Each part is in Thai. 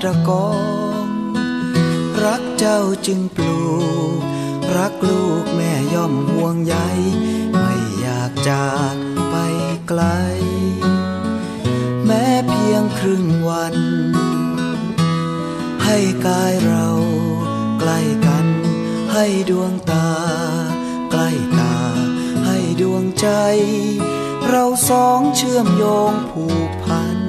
ประกองรักเจ้าจึงปลูกรักลูกแม่ย่อมห่วงใยไม่อยากจากไปไกลแม้เพียงครึ่งวันให้กายเราใกล้กันให้ดวงตาใกล้ตาให้ดวงใจเราสองเชื่อมโยงผูกพัน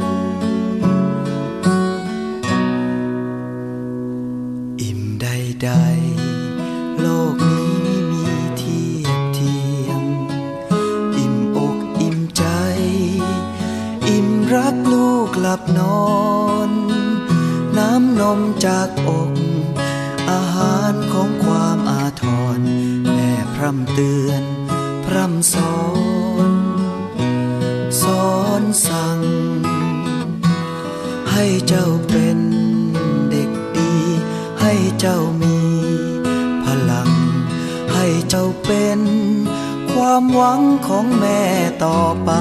อิ่มใดๆโลกนี้ไม่มีเทียบเทียมอิ่มอกอิ่มใจอิ่มรักลูกหลับนอนน้ำนมจากอกอาหารของความอาทรแม่พร่ำเตือนพร่ำสอนสั่งให้เจ้าเป็นเด็กดีให้เจ้ามีพลังให้เจ้าเป็นความหวังของแม่ต่อไป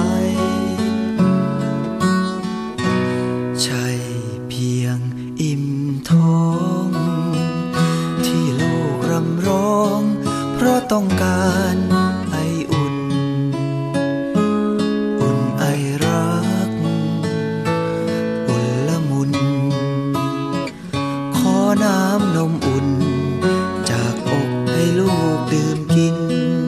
ใช่เพียงอิ่มท้องที่ลูกรำร้องเพราะต้องการไออุ่นไอรักอุ่นละมุนขอน้ำนมอุ่นจากอกให้ลูกดื่มกิน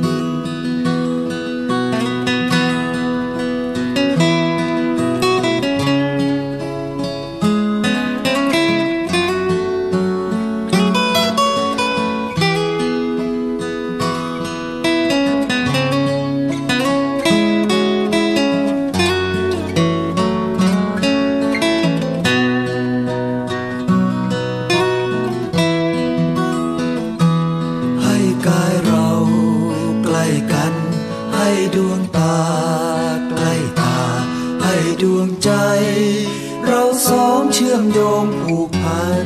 ให้ดวงตาใกล้ตาให้ดวงใจเราสองเชื่อมโยงผูกพัน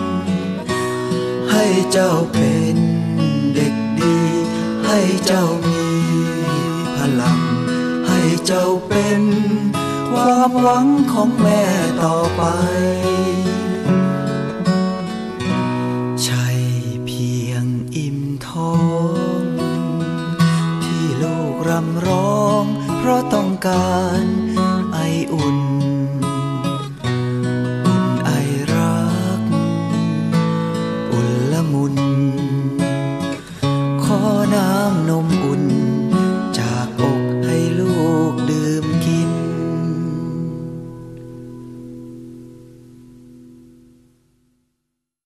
ให้เจ้าเป็นเด็กดีให้เจ้ามีพลังให้เจ้าเป็นความหวังของแม่ต่อไป